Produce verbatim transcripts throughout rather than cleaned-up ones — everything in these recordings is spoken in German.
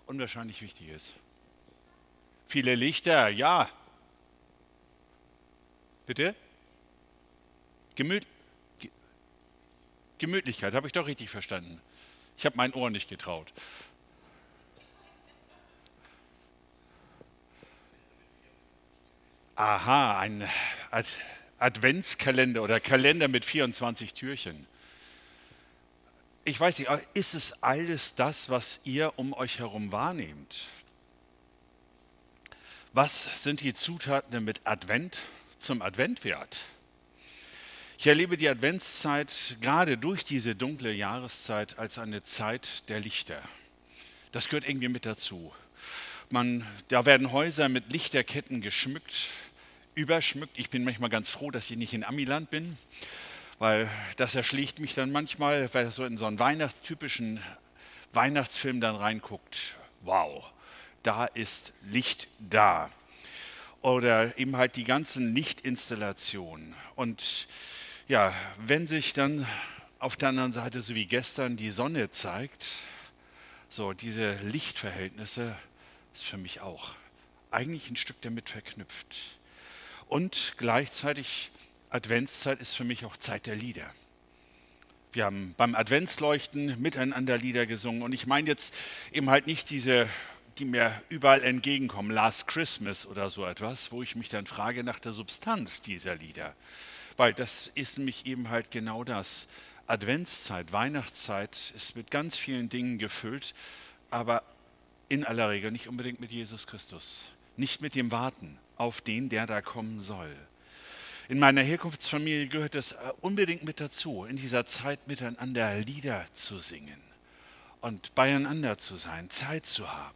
unwahrscheinlich wichtig ist. Viele Lichter, ja. Bitte? Gemüt, Ge- Gemütlichkeit, habe ich doch richtig verstanden. Ich habe mein Ohr nicht getraut. Aha, ein Ad Adventskalender oder Kalender mit vierundzwanzig Türchen. Ich weiß nicht, ist es alles das, was ihr um euch herum wahrnehmt? Was sind die Zutaten mit Advent zum Adventwert? Ich erlebe die Adventszeit gerade durch diese dunkle Jahreszeit als eine Zeit der Lichter. Das gehört irgendwie mit dazu. Man, da werden Häuser mit Lichterketten geschmückt, überschmückt. Ich bin manchmal ganz froh, dass ich nicht in Amiland bin, weil das erschlägt mich dann manchmal, weil so in so einen weihnachtstypischen Weihnachtsfilm dann reinguckt. Wow, da ist Licht da. Oder eben halt die ganzen Lichtinstallationen. Und ja, wenn sich dann auf der anderen Seite, so wie gestern, die Sonne zeigt, so diese Lichtverhältnisse, ist für mich auch eigentlich ein Stück damit verknüpft. Und gleichzeitig, Adventszeit ist für mich auch Zeit der Lieder. Wir haben beim Adventsleuchten miteinander Lieder gesungen. Und ich meine jetzt eben halt nicht diese, die mir überall entgegenkommen, Last Christmas oder so etwas, wo ich mich dann frage nach der Substanz dieser Lieder. Weil das ist nämlich eben halt genau das. Adventszeit, Weihnachtszeit ist mit ganz vielen Dingen gefüllt, aber in aller Regel nicht unbedingt mit Jesus Christus. Nicht mit dem Warten auf den, der da kommen soll. In meiner Herkunftsfamilie gehört es unbedingt mit dazu, in dieser Zeit miteinander Lieder zu singen und beieinander zu sein, Zeit zu haben.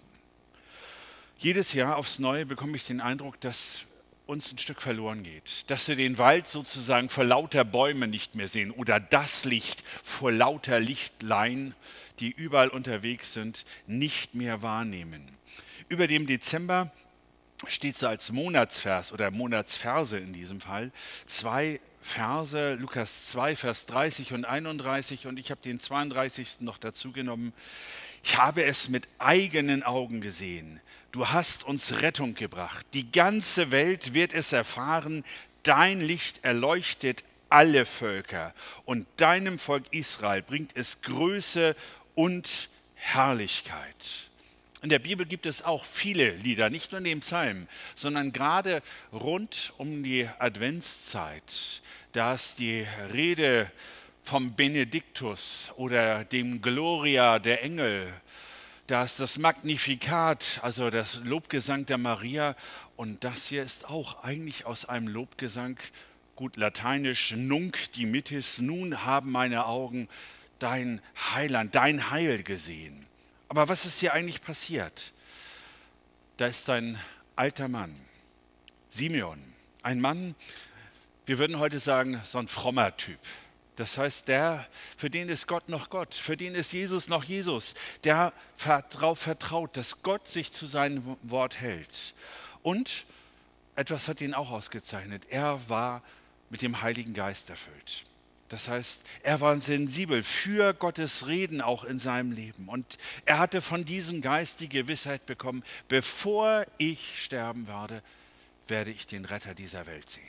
Jedes Jahr aufs Neue bekomme ich den Eindruck, dass uns ein Stück verloren geht, dass wir den Wald sozusagen vor lauter Bäumen nicht mehr sehen oder das Licht vor lauter Lichtlein, die überall unterwegs sind, nicht mehr wahrnehmen. Über dem Dezember steht so als Monatsvers oder Monatsverse in diesem Fall zwei Verse, Lukas zwei, Vers dreißig und einunddreißig, und ich habe den zweiunddreißigsten noch dazu genommen. Ich habe es mit eigenen Augen gesehen. Du hast uns Rettung gebracht. Die ganze Welt wird es erfahren. Dein Licht erleuchtet alle Völker. Und deinem Volk Israel bringt es Größe und Herrlichkeit. In der Bibel gibt es auch viele Lieder, nicht nur in dem Psalm, sondern gerade rund um die Adventszeit. Da ist die Rede vom Benediktus oder dem Gloria der Engel. Da ist das Magnificat, also das Lobgesang der Maria. Und das hier ist auch eigentlich aus einem Lobgesang, gut lateinisch, Nunc dimittis, nun haben meine Augen dein Heiland, dein Heil gesehen. Aber was ist hier eigentlich passiert? Da ist ein alter Mann, Simeon, ein Mann, wir würden heute sagen, so ein frommer Typ. Das heißt, der, für den ist Gott noch Gott, für den ist Jesus noch Jesus, der darauf vertraut, dass Gott sich zu seinem Wort hält. Und etwas hat ihn auch ausgezeichnet, er war mit dem Heiligen Geist erfüllt. Das heißt, er war sensibel für Gottes Reden auch in seinem Leben. Und er hatte von diesem Geist die Gewissheit bekommen, bevor ich sterben werde, werde ich den Retter dieser Welt sehen.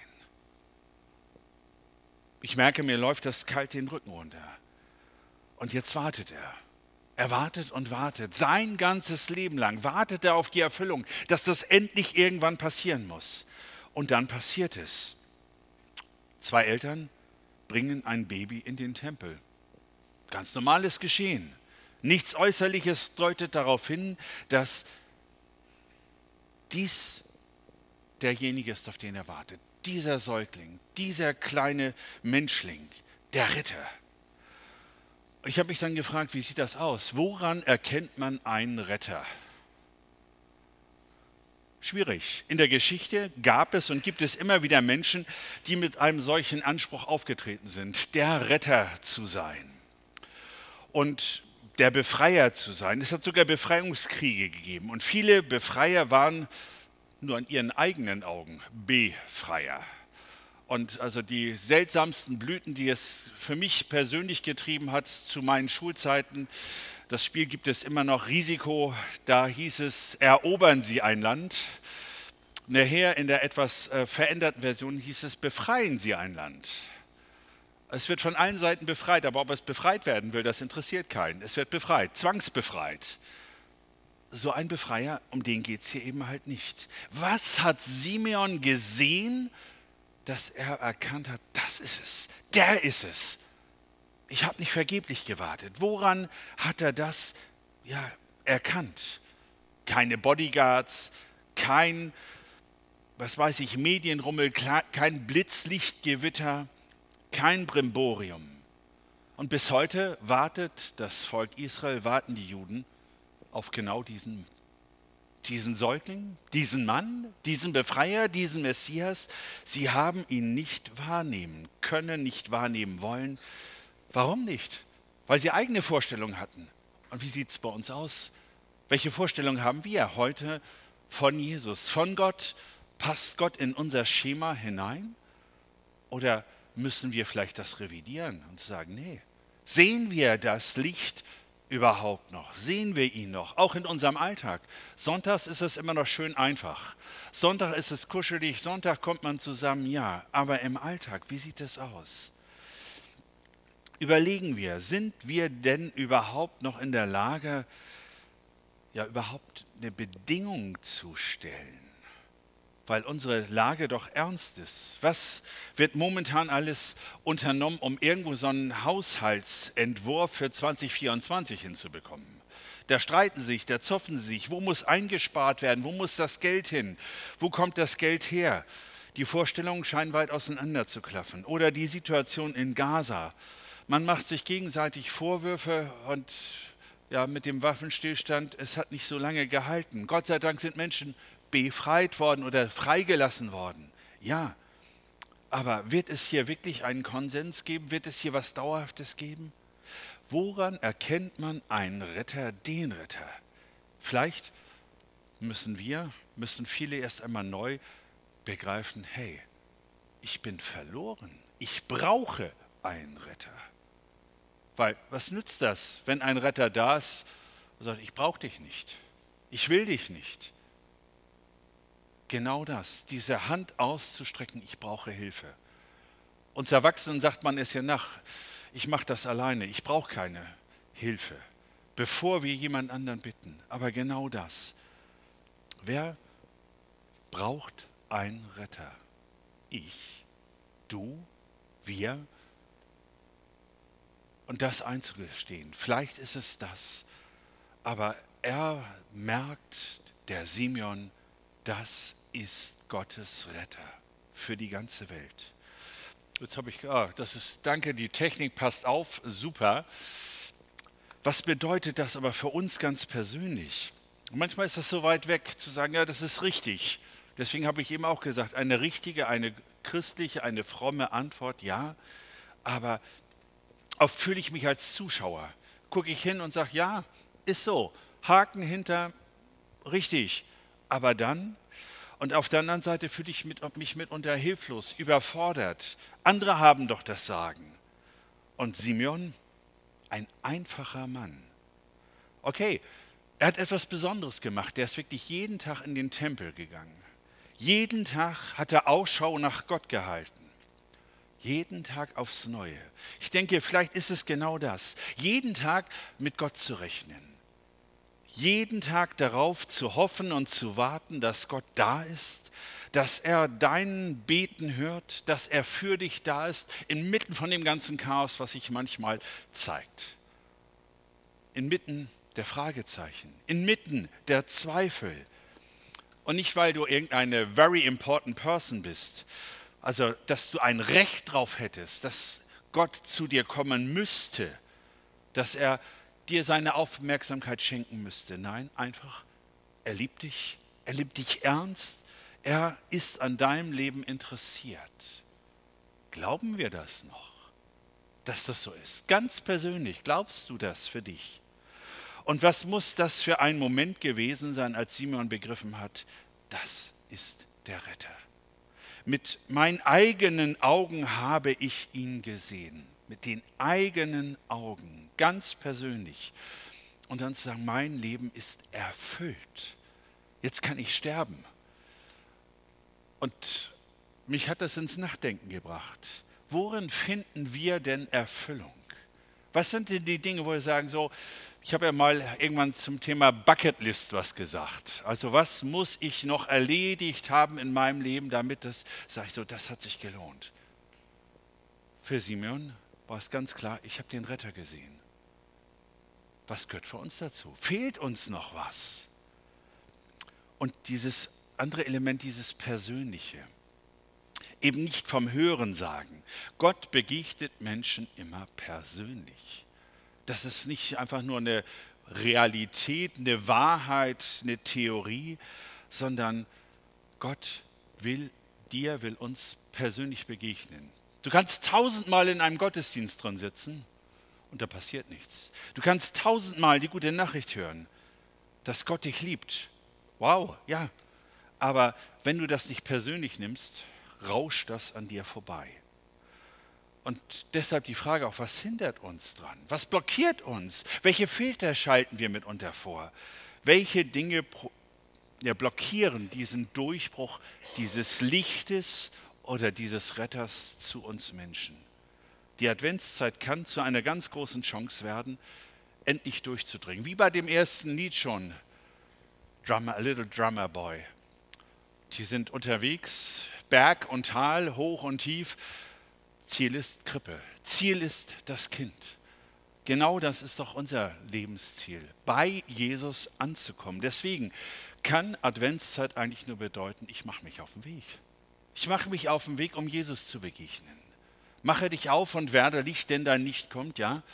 Ich merke, mir läuft das kalt den Rücken runter. Und jetzt wartet er. Er wartet und wartet. Sein ganzes Leben lang wartet er auf die Erfüllung, dass das endlich irgendwann passieren muss. Und dann passiert es. Zwei Eltern bringen ein Baby in den Tempel. Ganz normales Geschehen. Nichts Äußerliches deutet darauf hin, dass dies derjenige ist, auf den er wartet. Dieser Säugling, dieser kleine Menschling, der Ritter. Ich habe mich dann gefragt, wie sieht das aus? Woran erkennt man einen Retter? Schwierig. In der Geschichte gab es und gibt es immer wieder Menschen, die mit einem solchen Anspruch aufgetreten sind, der Retter zu sein und der Befreier zu sein. Es hat sogar Befreiungskriege gegeben und viele Befreier waren nur in ihren eigenen Augen Befreier. Und also die seltsamsten Blüten, die es für mich persönlich getrieben hat zu meinen Schulzeiten, Das Spiel gibt es immer noch, Risiko, da hieß es, erobern Sie ein Land. Nachher in der etwas äh, veränderten Version hieß es, befreien Sie ein Land. Es wird von allen Seiten befreit, aber ob es befreit werden will, das interessiert keinen. Es wird befreit, zwangsbefreit. So ein Befreier, um den geht es hier eben halt nicht. Was hat Simeon gesehen, dass er erkannt hat, das ist es, der ist es. Ich habe nicht vergeblich gewartet. Woran hat er das ja, erkannt? Keine Bodyguards, kein, was weiß ich, Medienrummel, kein Blitzlichtgewitter, kein Brimborium. Und bis heute wartet das Volk Israel, warten die Juden auf genau diesen, diesen Säugling, diesen Mann, diesen Befreier, diesen Messias. Sie haben ihn nicht wahrnehmen können, nicht wahrnehmen wollen. Warum nicht? Weil sie eigene Vorstellungen hatten. Und wie sieht es bei uns aus? Welche Vorstellungen haben wir heute von Jesus, von Gott? Passt Gott in unser Schema hinein? Oder müssen wir vielleicht das revidieren und sagen, nee, sehen wir das Licht überhaupt noch? Sehen wir ihn noch? Auch in unserem Alltag. Sonntags ist es immer noch schön einfach. Sonntag ist es kuschelig, Sonntag kommt man zusammen, ja. Aber im Alltag, wie sieht es aus? Überlegen wir, sind wir denn überhaupt noch in der Lage, ja überhaupt eine Bedingung zu stellen? Weil unsere Lage doch ernst ist. Was wird momentan alles unternommen, um irgendwo so einen Haushaltsentwurf für zwanzig vierundzwanzig hinzubekommen? Da streiten sich, da zoffen sie sich. Wo muss eingespart werden? Wo muss das Geld hin? Wo kommt das Geld her? Die Vorstellungen scheinen weit auseinander zu klaffen. Oder die Situation in Gaza. Man macht sich gegenseitig Vorwürfe und ja, mit dem Waffenstillstand, es hat nicht so lange gehalten. Gott sei Dank sind Menschen befreit worden oder freigelassen worden. Ja, aber wird es hier wirklich einen Konsens geben? Wird es hier was Dauerhaftes geben? Woran erkennt man einen Retter, den Retter? Vielleicht müssen wir, müssen viele erst einmal neu begreifen, hey, ich bin verloren. Ich brauche einen Retter. Weil, was nützt das, wenn ein Retter da ist und sagt, ich brauche dich nicht, ich will dich nicht. Genau das, diese Hand auszustrecken, ich brauche Hilfe. Uns Erwachsenen sagt man es ja nach, ich mache das alleine, ich brauche keine Hilfe, bevor wir jemand anderen bitten. Aber genau das, wer braucht einen Retter? Ich, du, wir? Und das einzugestehen, vielleicht ist es das, aber er merkt, der Simeon, das ist Gottes Retter für die ganze Welt. Jetzt habe ich, ah, das ist, danke, die Technik passt auf, super. Was bedeutet das aber für uns ganz persönlich? Manchmal ist das so weit weg, zu sagen, ja, das ist richtig. Deswegen habe ich eben auch gesagt, eine richtige, eine christliche, eine fromme Antwort, ja, aber oft fühle ich mich als Zuschauer. Gucke ich hin und sage, ja, ist so, Haken hinter, richtig. Aber dann, und auf der anderen Seite fühle ich mit, mich mitunter hilflos, überfordert. Andere haben doch das Sagen. Und Simeon, ein einfacher Mann. Okay, er hat etwas Besonderes gemacht. Der ist wirklich jeden Tag in den Tempel gegangen. Jeden Tag hat er Ausschau nach Gott gehalten. Jeden Tag aufs Neue. Ich denke, vielleicht ist es genau das. Jeden Tag mit Gott zu rechnen. Jeden Tag darauf zu hoffen und zu warten, dass Gott da ist, dass er dein Beten hört, dass er für dich da ist, inmitten von dem ganzen Chaos, was sich manchmal zeigt. Inmitten der Fragezeichen, inmitten der Zweifel. Und nicht, weil du irgendeine very important person bist, also dass du ein Recht drauf hättest, dass Gott zu dir kommen müsste, dass er dir seine Aufmerksamkeit schenken müsste. Nein, einfach, er liebt dich, er liebt dich ernst, er ist an deinem Leben interessiert. Glauben wir das noch, dass das so ist? Ganz persönlich, glaubst du das für dich? Und was muss das für ein Moment gewesen sein, als Simeon begriffen hat, das ist der Retter. Mit meinen eigenen Augen habe ich ihn gesehen. Mit den eigenen Augen, ganz persönlich. und dann zu sagen, mein Leben ist erfüllt. Jetzt kann ich sterben. Und mich hat das ins Nachdenken gebracht. Worin finden wir denn Erfüllung? Was sind denn die Dinge, wo wir sagen, so, ich habe ja mal irgendwann zum Thema Bucketlist was gesagt. Also was muss ich noch erledigt haben in meinem Leben, damit das, sage ich so, das hat sich gelohnt. Für Simeon war es ganz klar, ich habe den Retter gesehen. Was gehört für uns dazu? Fehlt uns noch was? Und dieses andere Element, dieses Persönliche, eben nicht vom Hören sagen. Gott begegnet Menschen immer persönlich. Das ist nicht einfach nur eine Realität, eine Wahrheit, eine Theorie, sondern Gott will dir, will uns persönlich begegnen. Du kannst tausendmal in einem Gottesdienst drin sitzen und da passiert nichts. Du kannst tausendmal die gute Nachricht hören, dass Gott dich liebt. Wow, ja. Aber wenn du das nicht persönlich nimmst, rauscht das an dir vorbei. Und deshalb die Frage auch, was hindert uns dran? Was blockiert uns? Welche Filter schalten wir mitunter vor? Welche Dinge ja, blockieren diesen Durchbruch dieses Lichtes oder dieses Retters zu uns Menschen? Die Adventszeit kann zu einer ganz großen Chance werden, endlich durchzudringen. Wie bei dem ersten Lied schon, Drummer, A Little Drummer Boy. Die sind unterwegs, Berg und Tal, hoch und tief. Ziel ist Krippe, Ziel ist das Kind. Genau das ist doch unser Lebensziel, bei Jesus anzukommen. Deswegen kann Adventszeit eigentlich nur bedeuten, ich mache mich auf den Weg. Ich mache mich auf den Weg, um Jesus zu begegnen. Mache dich auf und werde Licht, denn dein Licht kommt, ja.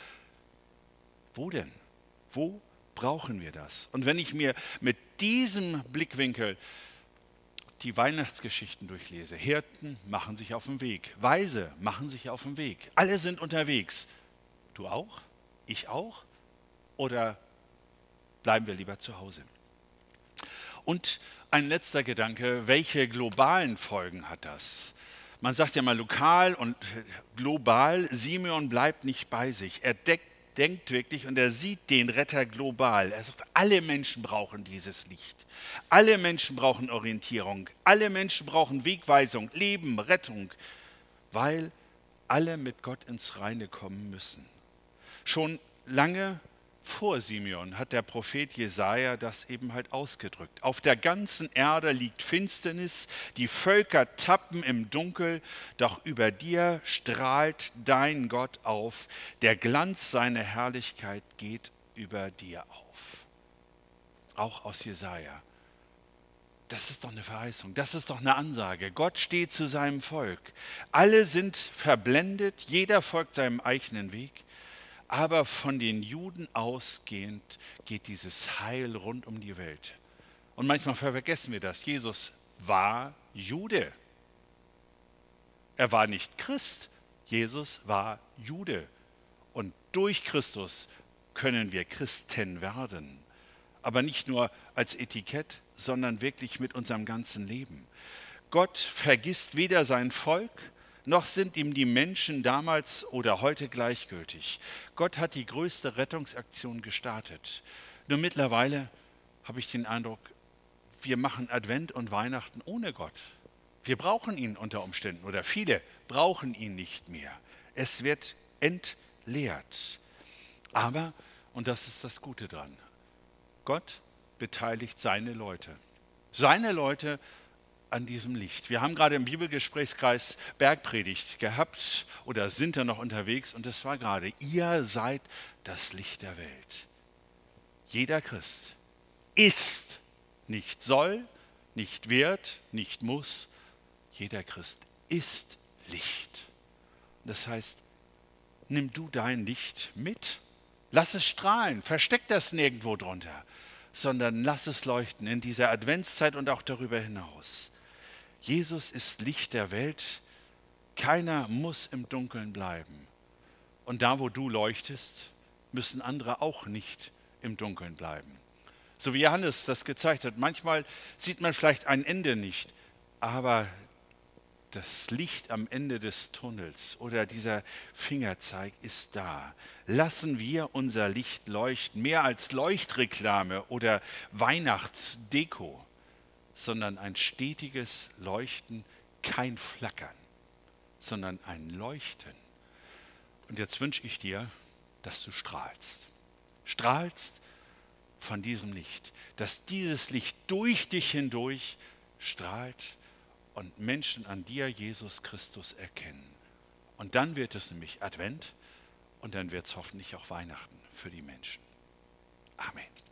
Wo denn? Wo brauchen wir das? Und wenn ich mir mit diesem Blickwinkel die Weihnachtsgeschichten durchlese, Hirten machen sich auf den Weg, Weise machen sich auf den Weg, alle sind unterwegs. Du auch? Ich auch? Oder bleiben wir lieber zu Hause? Und ein letzter Gedanke, welche globalen Folgen hat das? Man sagt ja mal lokal und global, Simeon bleibt nicht bei sich. Er deckt, denkt wirklich und er sieht den Retter global. Er sagt, alle Menschen brauchen dieses Licht. Alle Menschen brauchen Orientierung. Alle Menschen brauchen Wegweisung, Leben, Rettung, weil alle mit Gott ins Reine kommen müssen. Schon lange vor Simeon hat der Prophet Jesaja das eben halt ausgedrückt. Auf der ganzen Erde liegt Finsternis, die Völker tappen im Dunkel, doch über dir strahlt dein Gott auf, der Glanz seiner Herrlichkeit geht über dir auf. Auch aus Jesaja. Das ist doch eine Verheißung, das ist doch eine Ansage. Gott steht zu seinem Volk. Alle sind verblendet, jeder folgt seinem eigenen Weg. Aber von den Juden ausgehend geht dieses Heil rund um die Welt. Und manchmal vergessen wir das. Jesus war Jude. Er war nicht Christ. Jesus war Jude. Und durch Christus können wir Christen werden. Aber nicht nur als Etikett, sondern wirklich mit unserem ganzen Leben. Gott vergisst weder sein Volk, noch sind ihm die Menschen damals oder heute gleichgültig. Gott hat die größte Rettungsaktion gestartet. Nur mittlerweile habe ich den Eindruck, wir machen Advent und Weihnachten ohne Gott. Wir brauchen ihn unter Umständen oder viele brauchen ihn nicht mehr. Es wird entleert. Aber, und das ist das Gute dran, Gott beteiligt seine Leute. Seine Leute an diesem Licht. Wir haben gerade im Bibelgesprächskreis Bergpredigt gehabt oder sind da noch unterwegs und das war gerade, ihr seid das Licht der Welt. Jeder Christ ist, nicht soll, nicht wird, nicht muss. Jeder Christ ist Licht. Das heißt, nimm du dein Licht mit, lass es strahlen, versteck das nirgendwo drunter, sondern lass es leuchten in dieser Adventszeit und auch darüber hinaus. Jesus ist Licht der Welt, keiner muss im Dunkeln bleiben. Und da, wo du leuchtest, müssen andere auch nicht im Dunkeln bleiben. So wie Johannes das gezeigt hat, manchmal sieht man vielleicht ein Ende nicht, aber das Licht am Ende des Tunnels oder dieser Fingerzeig ist da. Lassen wir unser Licht leuchten, mehr als Leuchtreklame oder Weihnachtsdeko, sondern ein stetiges Leuchten, kein Flackern, sondern ein Leuchten. Und jetzt wünsche ich dir, dass du strahlst. Strahlst von diesem Licht, dass dieses Licht durch dich hindurch strahlt und Menschen an dir Jesus Christus erkennen. Und dann wird es nämlich Advent und dann wird es hoffentlich auch Weihnachten für die Menschen. Amen.